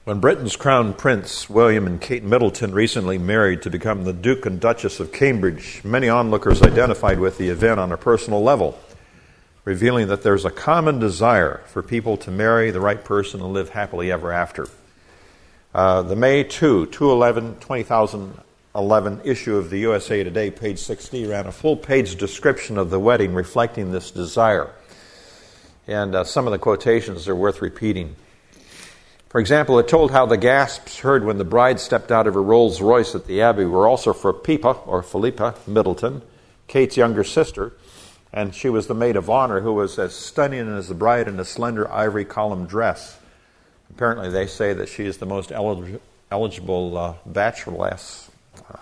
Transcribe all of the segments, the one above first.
When Britain's Crown Prince William and Kate Middleton recently married to become the Duke and Duchess of Cambridge, many onlookers identified with the event on a personal level, revealing that there's a common desire for people to marry the right person and live happily ever after. The May 2011 issue of the USA Today, page 60, ran a full-page description of the wedding reflecting this desire. And some of the quotations are worth repeating. For example, it told how the gasps heard when the bride stepped out of her Rolls Royce at the Abbey were also for Philippa Middleton, Kate's younger sister, and she was the maid of honor who was as stunning as the bride in a slender ivory column dress. Apparently they say that she is the most eligible bacheloress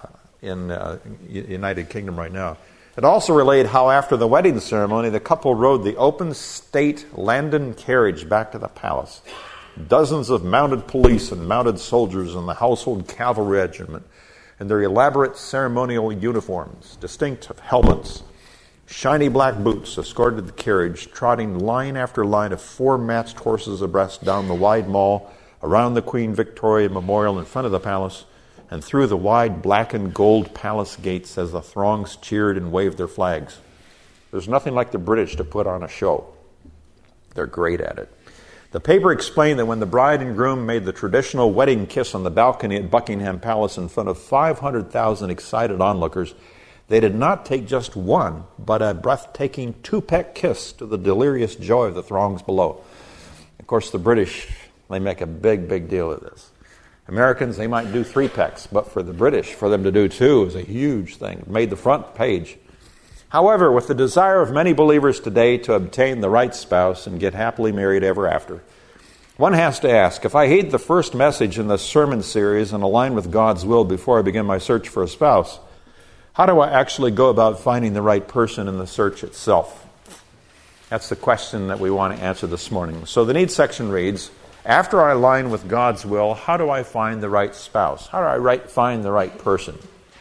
in the United Kingdom right now. It also relayed how after the wedding ceremony, the couple rode the open state Landon carriage back to the palace. Dozens of mounted police and mounted soldiers in the household cavalry regiment in their elaborate ceremonial uniforms, distinct helmets, shiny black boots escorted the carriage, trotting line after line of 4 matched horses abreast down the wide mall, around the Queen Victoria Memorial in front of the palace, and through the wide black and gold palace gates as the throngs cheered and waved their flags. There's nothing like the British to put on a show. They're great at it. The paper explained that when the bride and groom made the traditional wedding kiss on the balcony at Buckingham Palace in front of 500,000 excited onlookers, they did not take just one, but a breathtaking 2-peck kiss to the delirious joy of the throngs below. Of course, the British, they make a big, big deal of this. Americans, they might do 3 pecks, but for the British, for them to do 2 is a huge thing. It made the front page. However, with the desire of many believers today to obtain the right spouse and get happily married ever after, one has to ask, if I heed the first message in this sermon series and align with God's will before I begin my search for a spouse, how do I actually go about finding the right person in the search itself? That's the question that we want to answer this morning. So the need section reads, after I align with God's will, how do I find the right spouse? How do I find the right person?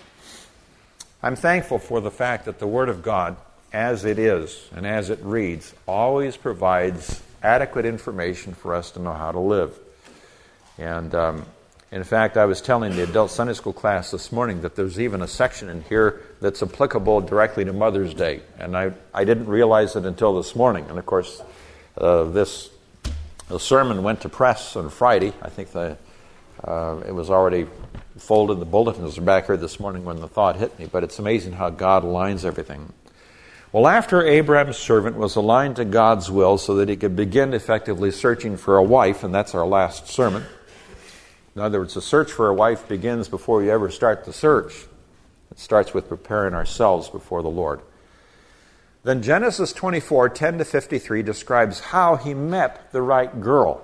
I'm thankful for the fact that the Word of God, as it is and as it reads, always provides adequate information for us to know how to live. And in fact, I was telling the adult Sunday school class this morning that there's even a section in here that's applicable directly to Mother's Day. And I didn't realize it until this morning. And of course, the sermon went to press on Friday. I think it was already folded. The bulletins are back here this morning when the thought hit me. But it's amazing how God aligns everything. Well, after Abraham's servant was aligned to God's will so that he could begin effectively searching for a wife, and that's our last sermon. In other words, the search for a wife begins before you ever start the search. It starts with preparing ourselves before the Lord. Then Genesis 24:10-53 describes how he met the right girl.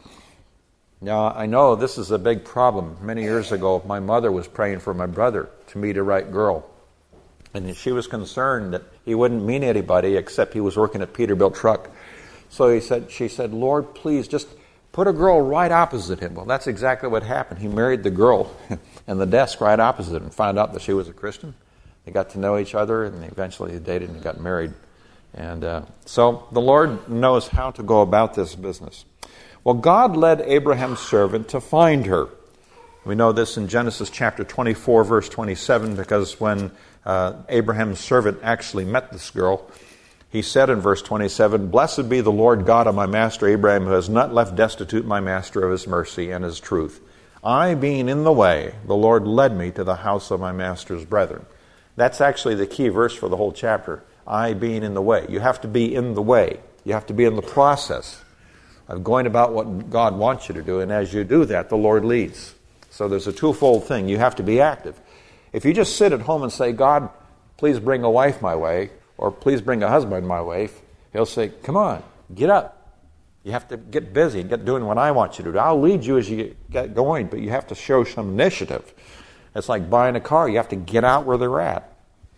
Now, I know this is a big problem. Many years ago, my mother was praying for my brother to meet a right girl. And she was concerned that he wouldn't meet anybody except he was working at Peterbilt Truck. So she said, Lord, please just put a girl right opposite him. Well, that's exactly what happened. He married the girl in the desk right opposite and found out that she was a Christian. They got to know each other, and eventually they dated and got married. And so the Lord knows how to go about this business. Well, God led Abraham's servant to find her. We know this in Genesis chapter 24, verse 27, because when Abraham's servant actually met this girl, he said in verse 27, Blessed be the Lord God of my master Abraham, who has not left destitute my master of his mercy and his truth. I being in the way, the Lord led me to the house of my master's brethren. That's actually the key verse for the whole chapter. I being in the way. You have to be in the way. You have to be in the process of going about what God wants you to do. And as you do that, the Lord leads. So there's a twofold thing. You have to be active. If you just sit at home and say, God, please bring a wife my way, or please bring a husband my way, he'll say, come on, get up. You have to get busy and get doing what I want you to do. I'll lead you as you get going, but you have to show some initiative. It's like buying a car. You have to get out where they're at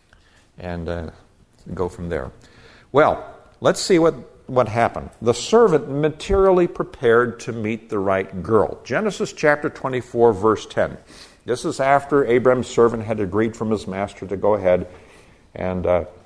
and go from there. Well, let's see what happened. The servant materially prepared to meet the right girl. Genesis chapter 24, verse 10. This is after Abraham's servant had agreed from his master to go ahead and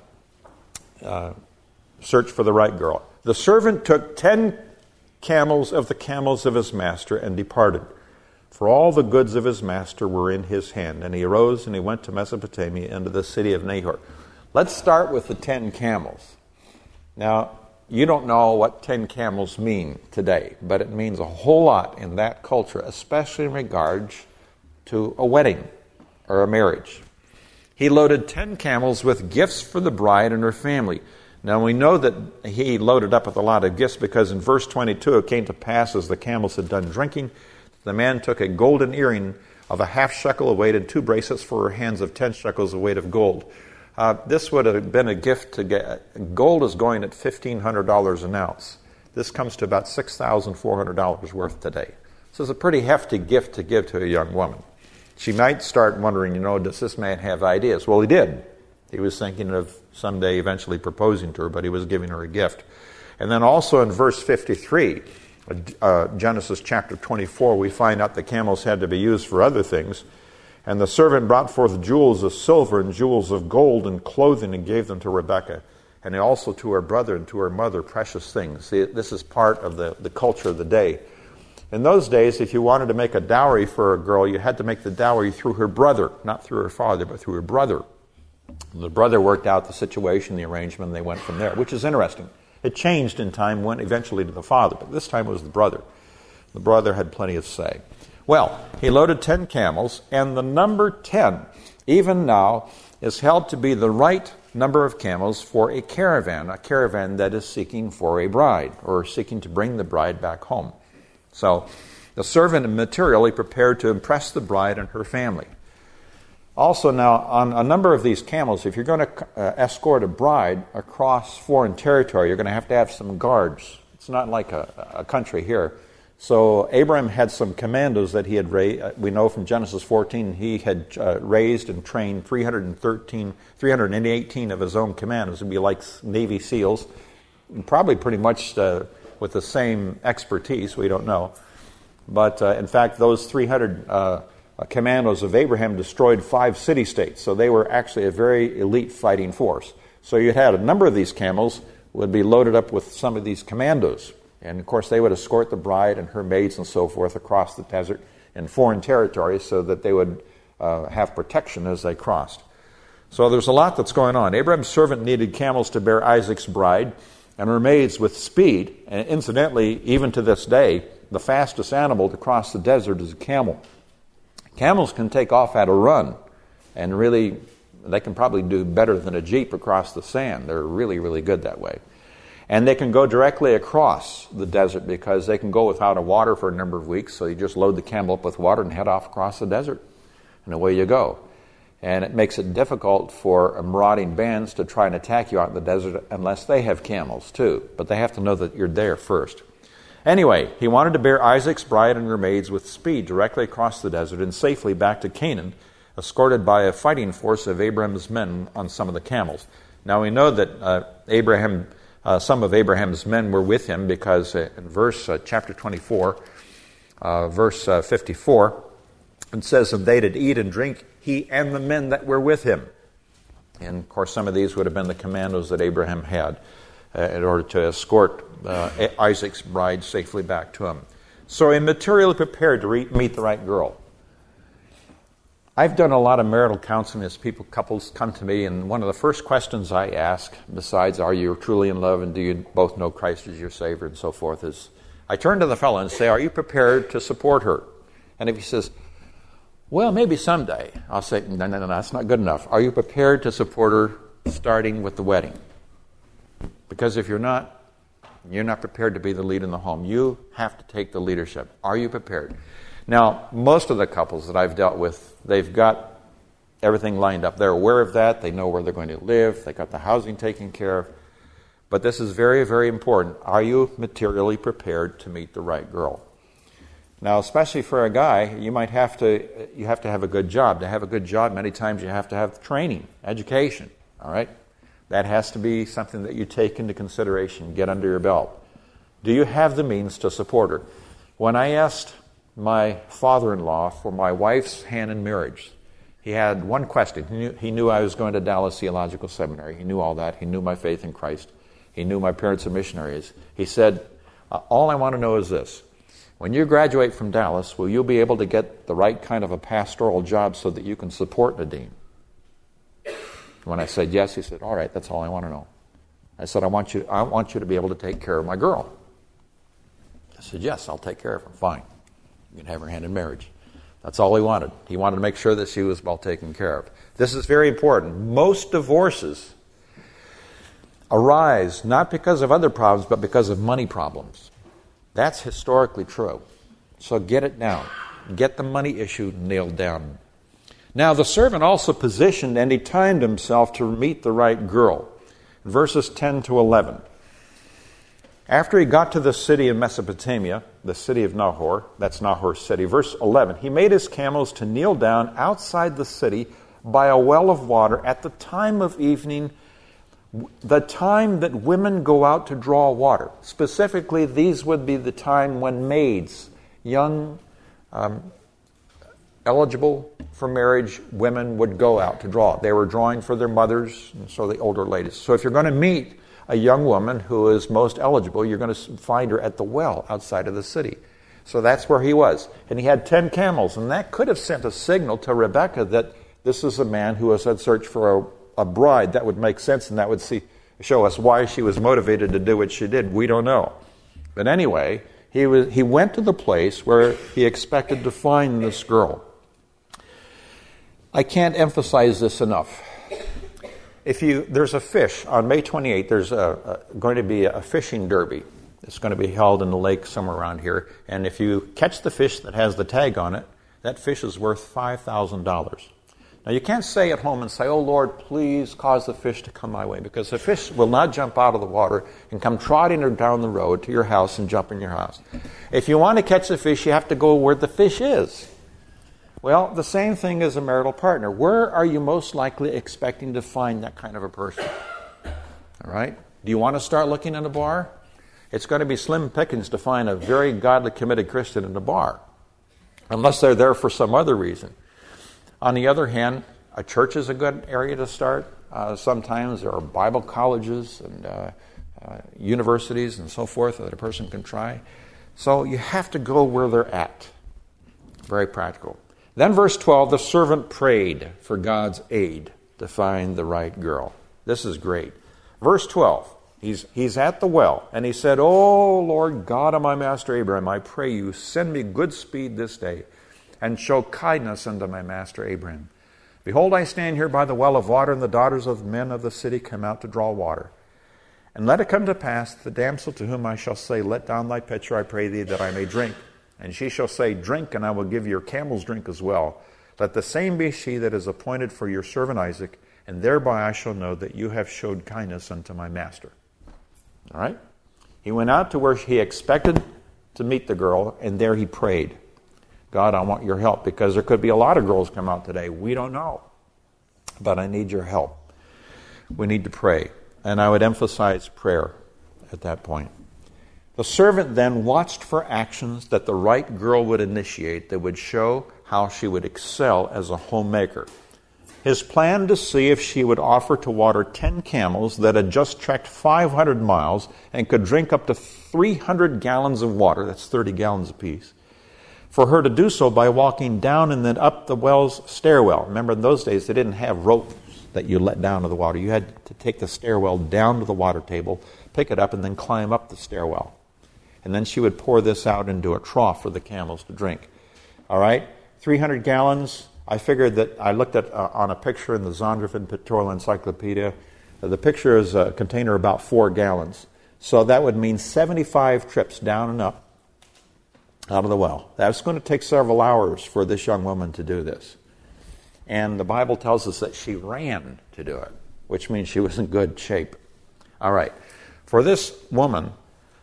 search for the right girl. The servant took 10 camels of the camels of his master and departed. for all the goods of his master were in his hand. And he arose and he went to Mesopotamia, into the city of Nahor. Let's start with the 10 camels. Now, you don't know what 10 camels mean today, but it means a whole lot in that culture, especially in regards to a wedding or a marriage. He loaded 10 camels with gifts for the bride and her family. Now we know that he loaded up with a lot of gifts because in verse 22 it came to pass as the camels had done drinking, the man took a golden earring of a half shekel of weight and 2 bracelets for her hands of 10 shekels of weight of gold. This would have been a gift to get. Gold is going at $1,500 an ounce. This comes to about $6,400 worth today. So it's a pretty hefty gift to give to a young woman. She might start wondering, does this man have ideas? Well, he did. He was thinking of someday eventually proposing to her, but he was giving her a gift. And then also in verse 53, Genesis chapter 24, we find out the camels had to be used for other things. And the servant brought forth jewels of silver and jewels of gold and clothing and gave them to Rebekah. And also to her brother and to her mother precious things. See, this is part of the culture of the day. In those days, if you wanted to make a dowry for a girl, you had to make the dowry through her brother, not through her father, but through her brother. The brother worked out the situation, the arrangement, and they went from there, which is interesting. It changed in time, went eventually to the father, but this time it was the brother. The brother had plenty of say. Well, he loaded 10 camels, and the number 10, even now, is held to be the right number of camels for a caravan that is seeking for a bride, or seeking to bring the bride back home. So, the servant materially prepared to impress the bride and her family. Also now, on a number of these camels, if you're going to escort a bride across foreign territory, you're going to have some guards. It's not like a country here. So Abraham had some commandos that he had raised. We know from Genesis 14 he had raised and trained 318 of his own commandos. It would be like Navy SEALs, probably pretty much with the same expertise. We don't know. But in fact, those 300 commandos of Abraham destroyed 5 city-states. So they were actually a very elite fighting force. So you had a number of these camels would be loaded up with some of these commandos. And of course they would escort the bride and her maids and so forth across the desert in foreign territories so that they would have protection as they crossed. So there's a lot that's going on. Abraham's servant needed camels to bear Isaac's bride and her maids with speed. And incidentally, even to this day, the fastest animal to cross the desert is a camel. Camels can take off at a run, and really, they can probably do better than a jeep across the sand. They're really, really good that way. And they can go directly across the desert because they can go without a water for a number of weeks, so you just load the camel up with water and head off across the desert, and away you go. And it makes it difficult for marauding bands to try and attack you out in the desert unless they have camels too, but they have to know that you're there first. Anyway, he wanted to bear Isaac's bride and her maids with speed directly across the desert and safely back to Canaan, escorted by a fighting force of Abraham's men on some of the camels. Now we know that some of Abraham's men were with him because in chapter 24, verse 54, it says, "And they did eat and drink, he and the men that were with him." And of course some of these would have been the commandos that Abraham had in order to escort Isaac's bride safely back to him. So he materially prepared to meet the right girl. I've done a lot of marital counseling as couples come to me, and one of the first questions I ask, besides are you truly in love and do you both know Christ as your Savior and so forth, is I turn to the fellow and say, are you prepared to support her? And if he says, well, maybe someday, I'll say, no, that's not good enough. Are you prepared to support her starting with the wedding? Because if you're not prepared to be the lead in the home. You have to take the leadership. Are you prepared? Now, most of the couples that I've dealt with, they've got everything lined up. They're aware of that. They know where they're going to live. They got the housing taken care of. But this is very, very important. Are you materially prepared to meet the right girl? Now, especially for a guy, you have to have a good job. To have a good job, many times you have to have training, education. All right? That has to be something that you take into consideration, get under your belt. Do you have the means to support her? When I asked my father-in-law for my wife's hand in marriage, he had one question. He knew I was going to Dallas Theological Seminary. He knew all that. He knew my faith in Christ. He knew my parents are missionaries. He said, all I want to know is this. when you graduate from Dallas, will you be able to get the right kind of a pastoral job so that you can support Nadine? When I said yes, he said, all right, that's all I want to know. I said, I want you to be able to take care of my girl. I said, yes, I'll take care of her. Fine. You can have her hand in marriage. That's all he wanted. He wanted to make sure that she was well taken care of. This is very important. Most divorces arise not because of other problems, but because of money problems. That's historically true. So get it down. Get the money issue nailed down. Now, the servant also positioned and he timed himself to meet the right girl. Verses 10 to 11. After he got to the city of Mesopotamia, the city of Nahor, that's Nahor's city, verse 11, he made his camels to kneel down outside the city by a well of water at the time of evening, the time that women go out to draw water. Specifically, these would be the time when maids, young, eligible for marriage women would go out to draw. They were drawing for their mothers, and so the older ladies. So if you're going to meet a young woman who is most eligible, you're going to find her at the well outside of the city. So that's where he was. And he had 10 camels, and that could have sent a signal to Rebekah that this is a man who was in search for a bride. That would make sense, and that would show us why she was motivated to do what she did. We don't know. But anyway, he went to the place where he expected to find this girl. I can't emphasize this enough. There's a fish, on May 28th, there's going to be a fishing derby. It's going to be held in the lake somewhere around here. And if you catch the fish that has the tag on it, that fish is worth $5,000. Now, you can't stay at home and say, oh, Lord, please cause the fish to come my way, because the fish will not jump out of the water and come trotting down the road to your house and jump in your house. If you want to catch the fish, you have to go where the fish is. Well, the same thing as a marital partner. Where are you most likely expecting to find that kind of a person? All right? Do you want to start looking in a bar? It's going to be slim pickings to find a very godly, committed Christian in a bar, unless they're there for some other reason. On the other hand, a church is a good area to start. Sometimes there are Bible colleges and universities and so forth that a person can try. So you have to go where they're at. Very practical. Then verse 12, the servant prayed for God's aid to find the right girl. This is great. Verse 12, he's at the well, and he said, O Lord God of my master Abraham, I pray you, send me good speed this day, and show kindness unto my master Abraham. Behold, I stand here by the well of water, and the daughters of men of the city come out to draw water. And let it come to pass, the damsel to whom I shall say, let down thy pitcher, I pray thee, that I may drink. And she shall say, drink, and I will give your camels drink as well. Let the same be she that is appointed for your servant Isaac, and thereby I shall know that you have showed kindness unto my master. All right? He went out to where he expected to meet the girl, and there he prayed. God, I want your help, because there could be a lot of girls come out today. We don't know. But I need your help. We need to pray. And I would emphasize prayer at that point. The servant then watched for actions that the right girl would initiate that would show how she would excel as a homemaker. His plan to see if she would offer to water 10 camels that had just trekked 500 miles and could drink up to 300 gallons of water, that's 30 gallons apiece, for her to do so by walking down and then up the well's stairwell. Remember, in those days, they didn't have ropes that you let down to the water. You had to take the stairwell down to the water table, pick it up, and then climb up the stairwell. And then she would pour this out into a trough for the camels to drink. All right? 300 gallons. I figured that I looked at on a picture in the Zondervan Pictorial Encyclopedia. The picture is a container about 4 gallons. So that would mean 75 trips down and up out of the well. That's going to take several hours for this young woman to do this. And the Bible tells us that she ran to do it, which means she was in good shape. All right. For this woman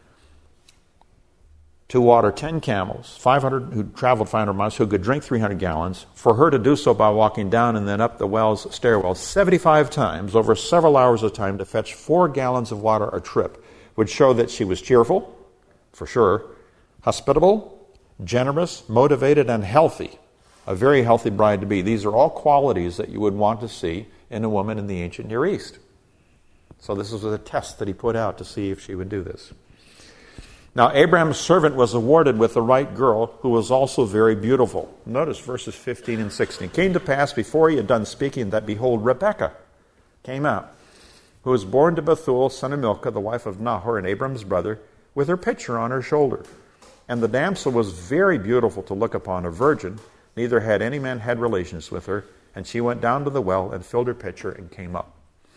to water 10 camels, 500 who traveled 500 miles, who could drink 300 gallons, for her to do so by walking down and then up the well's stairwell 75 times over several hours of time to fetch 4 gallons of water a trip would show that she was cheerful, for sure, hospitable, generous, motivated, and healthy. A very healthy bride to be. These are all qualities that you would want to see in a woman in the ancient Near East. So this was a test that he put out to see if she would do this. Now Abraham's servant was awarded with the right girl, who was also very beautiful. Notice verses 15 and 16. It came to pass before he had done speaking that, behold, Rebekah came out, who was born to Bethuel, son of Milcah, the wife of Nahor and Abraham's brother, with her pitcher on her shoulder. And the damsel was very beautiful to look upon, a virgin, neither had any man had relations with her. And she went down to the well and filled her pitcher and came up.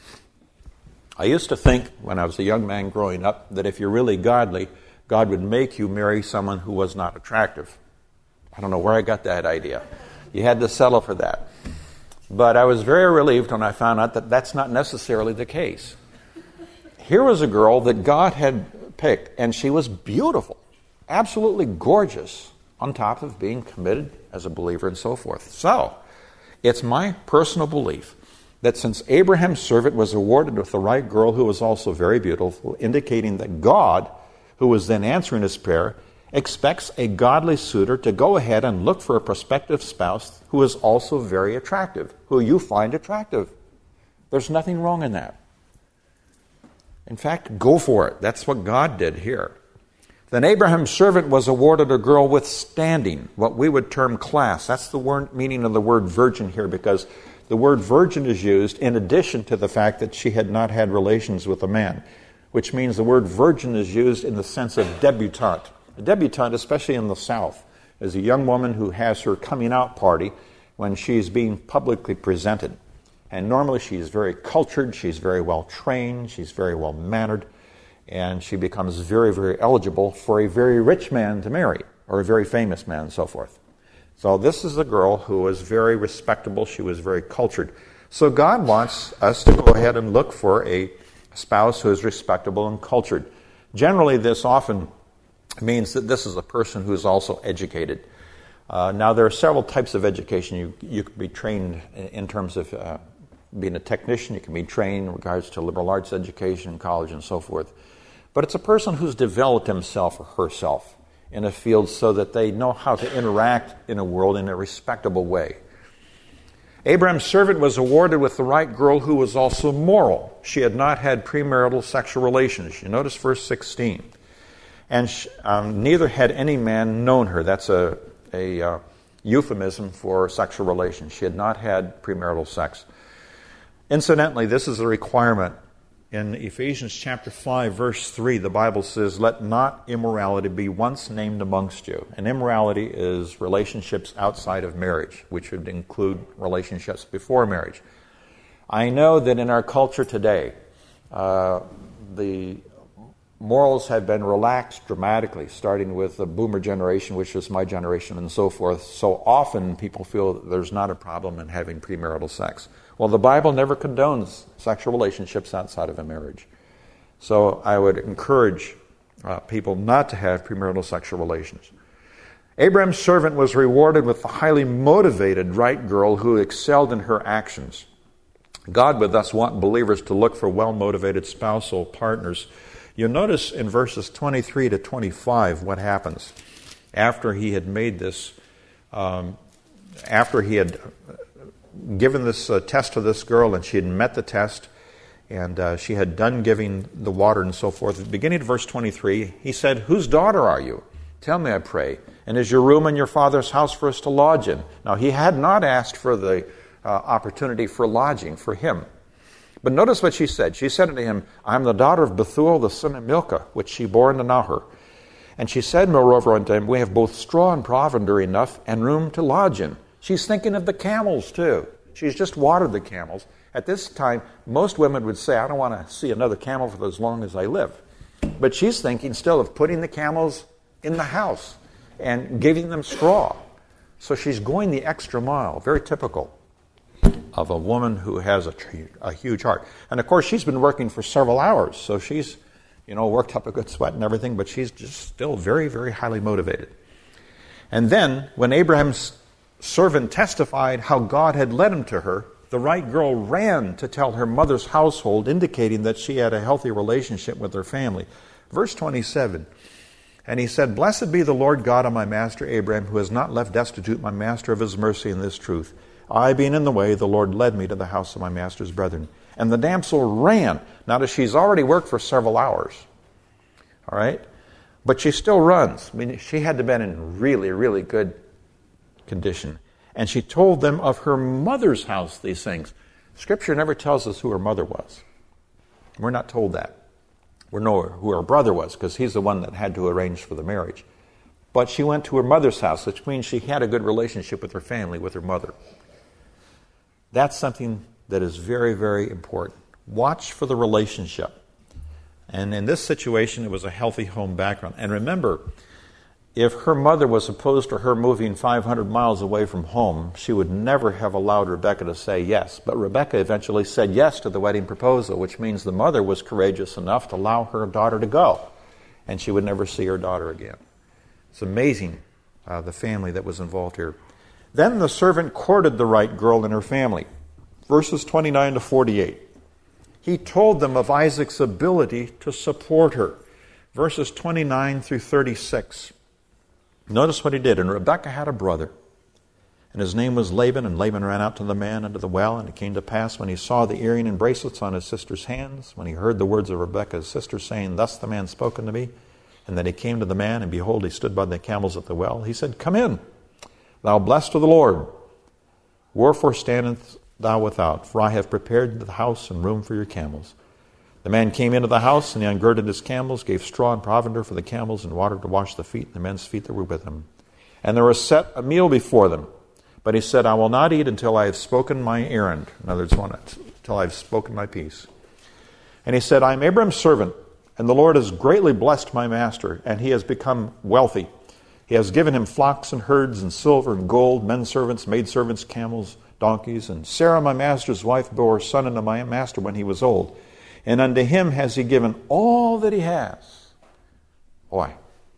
I used to think, when I was a young man growing up, that if you're really godly, God would make you marry someone who was not attractive. I don't know where I got that idea. You had to settle for that. But I was very relieved when I found out that that's not necessarily the case. Here was a girl that God had picked, and she was beautiful, absolutely gorgeous, on top of being committed as a believer and so forth. So, it's my personal belief that since Abraham's servant was awarded with the right girl who was also very beautiful, indicating that God, who was then answering his prayer, expects a godly suitor to go ahead and look for a prospective spouse who is also very attractive, who you find attractive. There's nothing wrong in that. In fact, go for it. That's what God did here. Then Abraham's servant was awarded a girl with standing, what we would term class. That's the meaning of the word virgin here, because the word virgin is used in addition to the fact that she had not had relations with a man, which means the word virgin is used in the sense of debutante. A debutante, especially in the South, is a young woman who has her coming out party when she's being publicly presented. And normally she's very cultured, she's very well trained, she's very well mannered, and she becomes very, very eligible for a very rich man to marry, or a very famous man, and so forth. So this is a girl who was very respectable. She was very cultured. So God wants us to go ahead and look for a spouse who is respectable and cultured. Generally, this often means that this is a person who is also educated. Now, there are several types of education. You can be trained in terms of being a technician. You can be trained in regards to liberal arts education, college, and so forth. But it's a person who's developed himself or herself in a field so that they know how to interact in a world in a respectable way. Abraham's servant was awarded with the right girl who was also moral. She had not had premarital sexual relations. You notice verse 16. And neither had any man known her. That's a euphemism for sexual relations. She had not had premarital sex. Incidentally, this is a requirement. In Ephesians chapter 5, verse 3, the Bible says, "Let not immorality be once named amongst you." And immorality is relationships outside of marriage, which would include relationships before marriage. I know that in our culture today, the morals have been relaxed dramatically, starting with the boomer generation, which was my generation, and so forth. So often people feel that there's not a problem in having premarital sex. Well, the Bible never condones sexual relationships outside of a marriage. So I would encourage people not to have premarital sexual relations. Abraham's servant was rewarded with the highly motivated right girl who excelled in her actions. God would thus want believers to look for well-motivated spousal partners. You'll notice in verses 23 to 25 what happens after he had made this, after he had given this test to this girl and she had met the test and she had done giving the water and so forth. At the beginning of verse 23, he said, "Whose daughter are you? Tell me, I pray. And is your room in your father's house for us to lodge in?" Now, he had not asked for the opportunity for lodging for him. But notice what she said. She said unto him, "I am the daughter of Bethuel, the son of Milcah, which she bore unto Nahor." And she said, moreover, unto him, "We have both straw and provender enough, and room to lodge in." She's thinking of the camels, too. She's just watered the camels. At this time, most women would say, "I don't want to see another camel for as long as I live." But she's thinking still of putting the camels in the house and giving them straw. So she's going the extra mile. Very typical of a woman who has a huge heart. And of course, she's been working for several hours, so she's, worked up a good sweat and everything, but she's just still very, very highly motivated. And then, when Abraham's servant testified how God had led him to her, the right girl ran to tell her mother's household, indicating that she had a healthy relationship with her family. Verse 27, "And he said, Blessed be the Lord God of my master Abraham, who has not left destitute my master of his mercy in this truth. I being in the way, the Lord led me to the house of my master's brethren." And the damsel ran. Now, she's already worked for several hours. All right? But she still runs. I mean, she had to have been in really, really good condition. And she told them of her mother's house these things. Scripture never tells us who her mother was. We're not told that. We know who her brother was, because he's the one that had to arrange for the marriage. But she went to her mother's house, which means she had a good relationship with her family, with her mother. That's something that is very, very important. Watch for the relationship. And in this situation, it was a healthy home background. And remember, if her mother was opposed to her moving 500 miles away from home, she would never have allowed Rebekah to say yes. But Rebekah eventually said yes to the wedding proposal, which means the mother was courageous enough to allow her daughter to go. And she would never see her daughter again. It's amazing, the family that was involved here. Then the servant courted the right girl and her family. Verses 29 to 48. He told them of Isaac's ability to support her. Verses 29 through 36. Notice what he did. And Rebekah had a brother, and his name was Laban. And Laban ran out to the man unto the well. And it came to pass, when he saw the earring and bracelets on his sister's hands, when he heard the words of Rebekah his sister, saying, Thus the man spoke unto me. And then he came to the man, and behold, he stood by the camels at the well. He said, Come in, thou blessed of the Lord. Wherefore standest thou without? For I have prepared the house and room for your camels. The man came into the house, and he ungirded his camels, gave straw and provender for the camels, and water to wash the feet, and the men's feet that were with him. And there was set a meal before them. But he said, I will not eat until I have spoken my errand. In other words, until I have spoken my piece. And he said, I am Abraham's servant, and the Lord has greatly blessed my master, and he has become wealthy. He has given him flocks and herds, and silver and gold, men servants, maidservants, camels, donkeys. And Sarah, my master's wife, bore a son unto my master when he was old. And unto him has he given all that he has. Boy.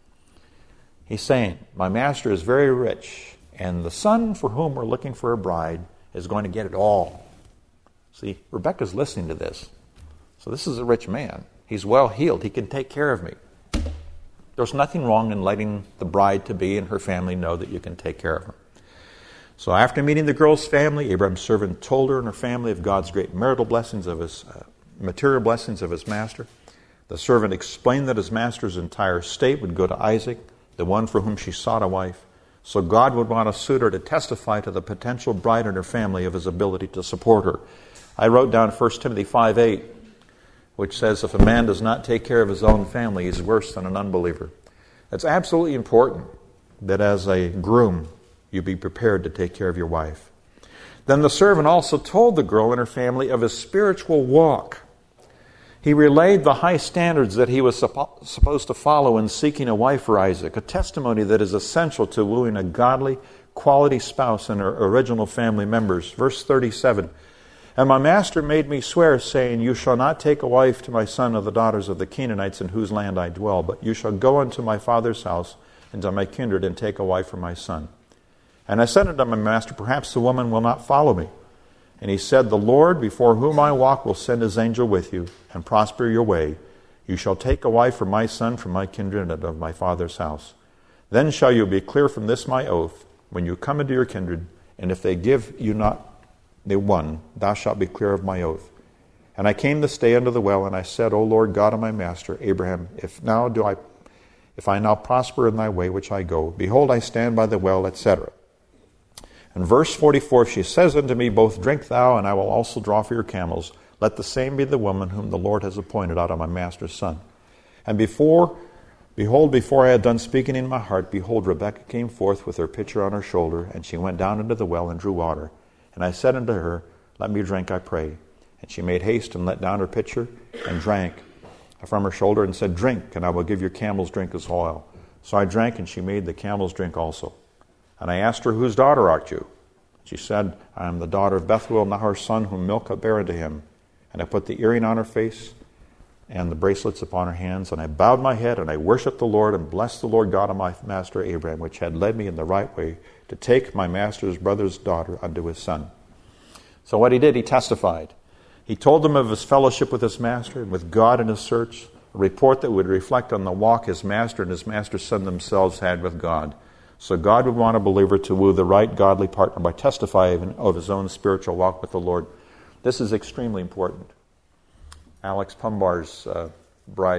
He's saying, my master is very rich, and the son for whom we're looking for a bride is going to get it all. See, Rebekah's listening to this. So this is a rich man. He's well heeled. He can take care of me. There's nothing wrong in letting the bride-to-be and her family know that you can take care of her. So after meeting the girl's family, Abraham's servant told her and her family of God's great marital blessings, of his material blessings of his master. The servant explained that his master's entire estate would go to Isaac, the one for whom she sought a wife. So God would want a suitor to testify to the potential bride and her family of his ability to support her. I wrote down 1 Timothy 5:8, which says, if a man does not take care of his own family, he's worse than an unbeliever. It's absolutely important that as a groom, you be prepared to take care of your wife. Then the servant also told the girl and her family of his spiritual walk. He relayed the high standards that he was supposed to follow in seeking a wife for Isaac, a testimony that is essential to wooing a godly, quality spouse and her original family members. Verse 37, and my master made me swear, saying, you shall not take a wife to my son of the daughters of the Canaanites in whose land I dwell, but you shall go unto my father's house and to my kindred and take a wife for my son. And I said unto my master, perhaps the woman will not follow me. And he said, the Lord, before whom I walk, will send his angel with you, and prosper your way. You shall take a wife for my son from my kindred and of my father's house. Then shall you be clear from this my oath, when you come into your kindred, and if they give you not the one, thou shalt be clear of my oath. And I came this day unto the well, and I said, O Lord God of my master Abraham, if I now prosper in thy way which I go, behold, I stand by the well, etc. And verse 44, she says unto me, both drink thou, and I will also draw for your camels. Let the same be the woman whom the Lord has appointed out of my master's son. And behold, before I had done speaking in my heart, behold, Rebekah came forth with her pitcher on her shoulder, and she went down into the well and drew water. And I said unto her, let me drink, I pray. And she made haste and let down her pitcher and drank from her shoulder and said, drink, and I will give your camels drink as oil. So I drank, and she made the camels drink also. And I asked her, whose daughter art you? She said, I am the daughter of Bethuel, Nahor's son, whom Milcah bare unto him. And I put the earring on her face and the bracelets upon her hands, and I bowed my head, and I worshipped the Lord, and blessed the Lord God of my master Abraham, which had led me in the right way to take my master's brother's daughter unto his son. So what he did, he testified. He told them of his fellowship with his master and with God in his search, a report that would reflect on the walk his master and his master's son themselves had with God. So God would want a believer to woo the right godly partner by testifying of his own spiritual walk with the Lord. This is extremely important. Alex Pumbar's bride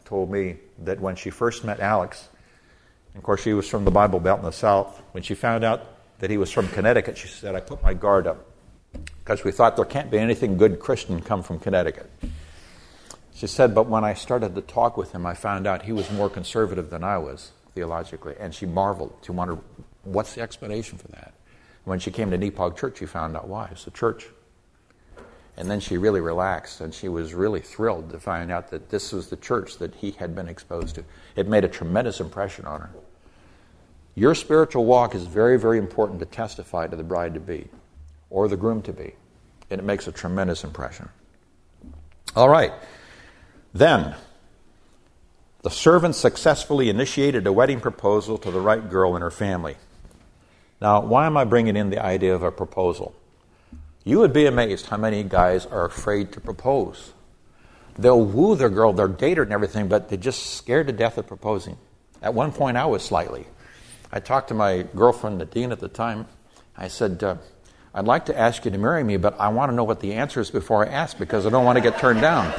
told me that when she first met Alex, and of course she was from the Bible Belt in the South, when she found out that he was from Connecticut, she said, I put my guard up because we thought there can't be anything good Christian come from Connecticut. She said, but when I started to talk with him, I found out he was more conservative than I was theologically, and she marveled. She wondered, what's the explanation for that? When she came to Nepog Church, she found out why. It's the church. And then she really relaxed, and she was really thrilled to find out that this was the church that he had been exposed to. It made a tremendous impression on her. Your spiritual walk is very, very important to testify to the bride-to-be or the groom-to-be, and it makes a tremendous impression. All right. Then, the servant successfully initiated a wedding proposal to the right girl and her family. Now, why am I bringing in the idea of a proposal? You would be amazed how many guys are afraid to propose. They'll woo their girl, they'll date her and everything, but they're just scared to death of proposing. At one point, I was slightly. I talked to my girlfriend, Nadine, at the time. I said, I'd like to ask you to marry me, but I want to know what the answer is before I ask because I don't want to get turned down.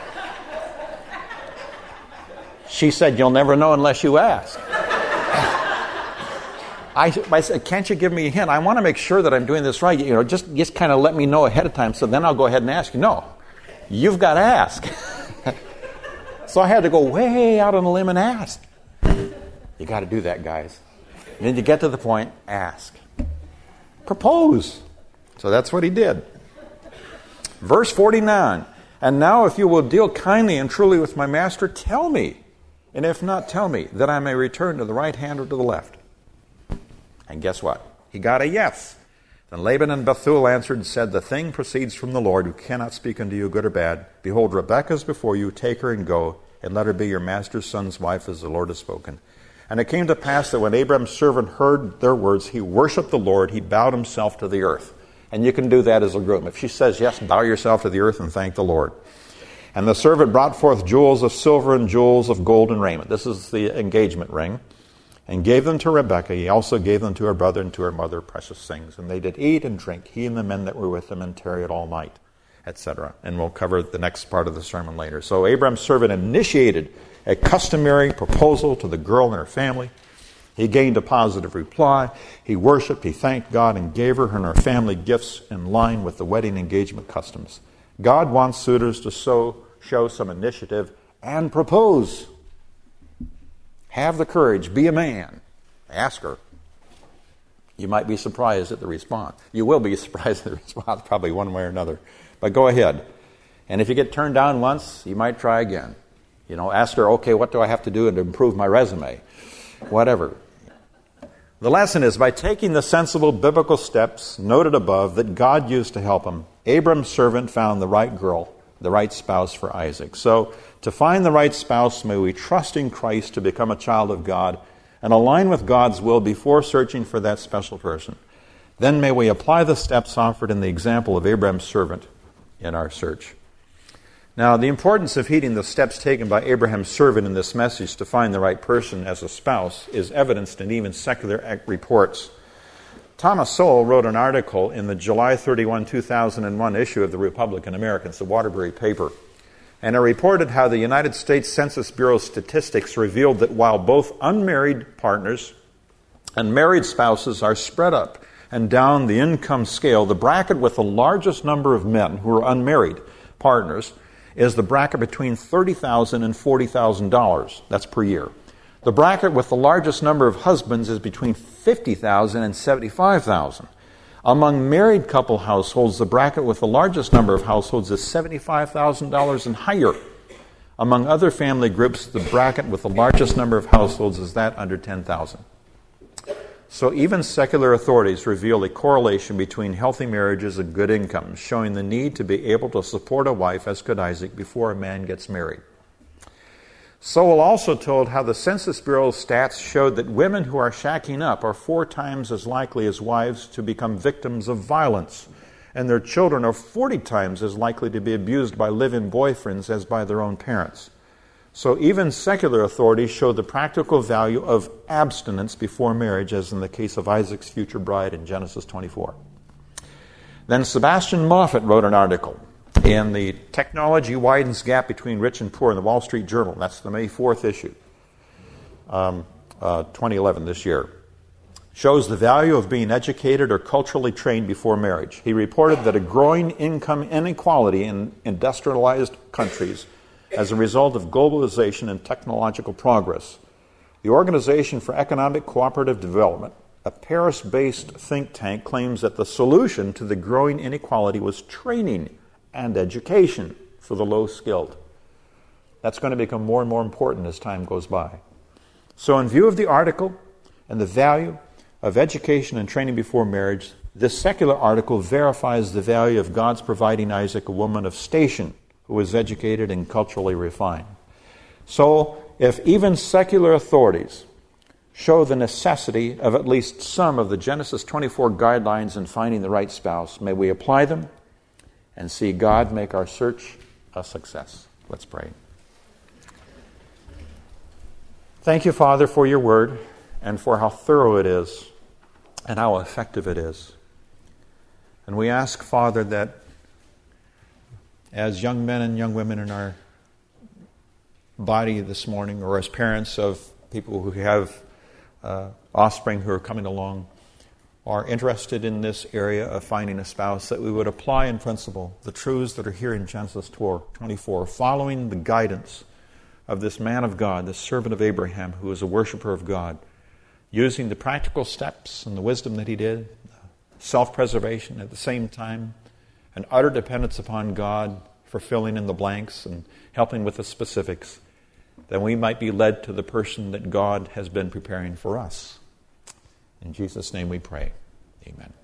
She said, you'll never know unless you ask. I said, can't you give me a hint? I want to make sure that I'm doing this right. You know, just kind of let me know ahead of time so then I'll go ahead and ask you. No, you've got to ask. So I had to go way out on a limb and ask. You got to do that, guys. And then you get to the point, ask. Propose. So that's what he did. Verse 49. And now if you will deal kindly and truly with my master, tell me. And if not, tell me, that I may return to the right hand or to the left. And guess what? He got a yes. Then Laban and Bethuel answered and said, the thing proceeds from the Lord, who cannot speak unto you good or bad. Behold, Rebekah is before you. Take her and go, and let her be your master's son's wife, as the Lord has spoken. And it came to pass that when Abraham's servant heard their words, he worshipped the Lord. He bowed himself to the earth. And you can do that as a groom. If she says yes, bow yourself to the earth and thank the Lord. And the servant brought forth jewels of silver and jewels of gold and raiment. This is the engagement ring. And gave them to Rebekah. He also gave them to her brother and to her mother, precious things. And they did eat and drink, he and the men that were with them, and tarried all night, etc. And we'll cover the next part of the sermon later. So Abraham's servant initiated a customary proposal to the girl and her family. He gained a positive reply. He worshipped, he thanked God, and gave her and her family gifts in line with the wedding engagement customs. God wants suitors to show some initiative and propose. Have the courage. Be a man. Ask her. You might be surprised at the response. You will be surprised at the response, probably one way or another. But go ahead. And if you get turned down once, you might try again. You know, ask her, okay, what do I have to do to improve my resume? Whatever. The lesson is, by taking the sensible biblical steps noted above that God used to help him, Abram's servant found the right girl, the right spouse for Isaac. So, to find the right spouse, may we trust in Christ to become a child of God and align with God's will before searching for that special person. Then may we apply the steps offered in the example of Abraham's servant in our search. Now, the importance of heeding the steps taken by Abraham's servant in this message to find the right person as a spouse is evidenced in even secular reports. Thomas Sowell wrote an article in the July 31, 2001 issue of the Republican Americans, the Waterbury paper, and it reported how the United States Census Bureau statistics revealed that while both unmarried partners and married spouses are spread up and down the income scale, the bracket with the largest number of men who are unmarried partners is the bracket between $30,000 and $40,000. That's per year. The bracket with the largest number of husbands is between $50,000 and $75,000. Among married couple households, the bracket with the largest number of households is $75,000 and higher. Among other family groups, the bracket with the largest number of households is that under $10,000. So even secular authorities reveal a correlation between healthy marriages and good incomes, showing the need to be able to support a wife, as could Isaac, before a man gets married. Sowell also told how the Census Bureau's stats showed that women who are shacking up are 4 times as likely as wives to become victims of violence, and their children are 40 times as likely to be abused by live-in boyfriends as by their own parents. So even secular authorities show the practical value of abstinence before marriage, as in the case of Isaac's future bride in Genesis 24. Then Sebastian Moffat wrote an article And the technology widens gap between rich and poor in the Wall Street Journal. That's the May 4th issue, 2011, this year. Shows the value of being educated or culturally trained before marriage. He reported that a growing income inequality in industrialized countries as a result of globalization and technological progress. The Organization for Economic Cooperative Development, a Paris-based think tank, claims that the solution to the growing inequality was training and education for the low-skilled. That's going to become more and more important as time goes by. So in view of the article and the value of education and training before marriage, this secular article verifies the value of God's providing Isaac a woman of station who was educated and culturally refined. So if even secular authorities show the necessity of at least some of the Genesis 24 guidelines in finding the right spouse, may we apply them and see God make our search a success. Let's pray. Thank you, Father, for your word and for how thorough it is and how effective it is. And we ask, Father, that as young men and young women in our body this morning, or as parents of people who have offspring who are coming along, are interested in this area of finding a spouse, that we would apply in principle the truths that are here in Genesis 24, following the guidance of this man of God, this servant of Abraham, who is a worshiper of God, using the practical steps and the wisdom that he did, self-preservation at the same time, an utter dependence upon God for filling in the blanks and helping with the specifics, then we might be led to the person that God has been preparing for us. In Jesus' name we pray. Amen.